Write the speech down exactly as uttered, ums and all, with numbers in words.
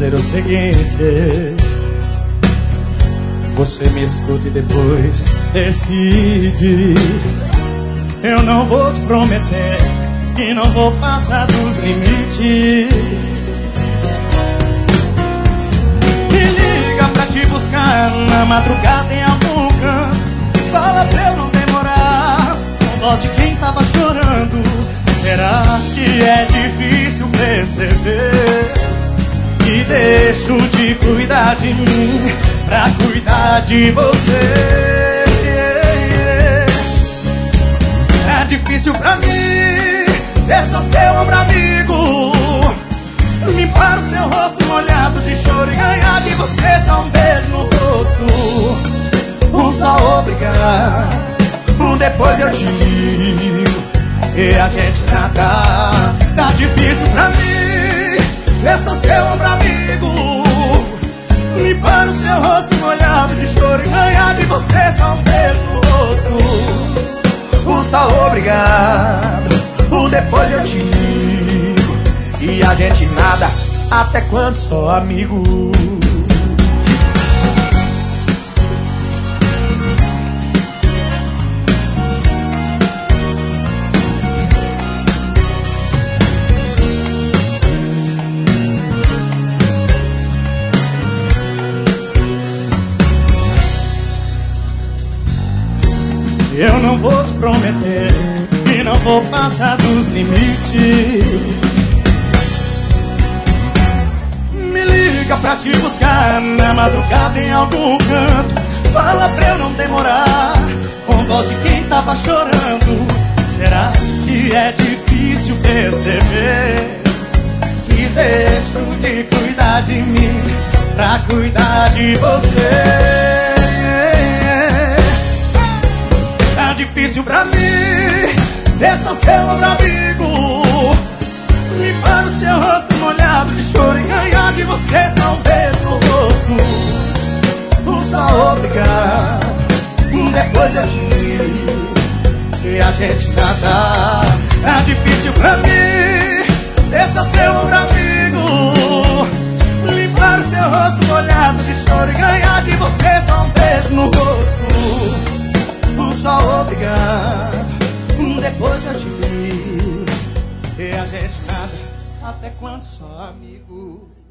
dizer o seguinte: você me escuta e depois decide. Eu não vou te prometer que não vou passar dos limites. Me liga pra te buscar na madrugada em algum canto. Fala pra eu não demorar, com voz de quem tava chorando. Será que é difícil perceber que deixo de cuidar de mim pra cuidar de você? É difícil pra mim ser só seu ombro amigo, limpar o seu rosto molhado de choro e ganhar de você só um beijo no rosto. Um só obrigado, um depois eu te ligo e a gente nada. Tá difícil pra mim ser só seu ombro amigo, limpar o seu rosto molhado de choro e ganhar de você só um beijo no rosto. Um só obrigado, um depois eu te ligo e a gente nada. Até quando só amigo? Eu não vou te prometer que não vou passar dos limites. Me liga pra te buscar na madrugada em algum canto. Fala pra eu não demorar, com voz de quem tava chorando. Será que é difícil perceber que deixo de cuidar de mim pra cuidar de você? Tá difícil pra mim ser só seu ombro amigo, limpar o seu rosto molhado de choro e ganhar de você só um beijo no rosto. Um só obrigado, um depois eu te ligo e a gente nada. Tá difícil pra mim ser só seu ombro amigo, limpar o seu rosto molhado de choro e ganhar de você só um beijo no rosto. Um só obrigado, um depois eu te ligo e a gente nada. Até quando só amigo?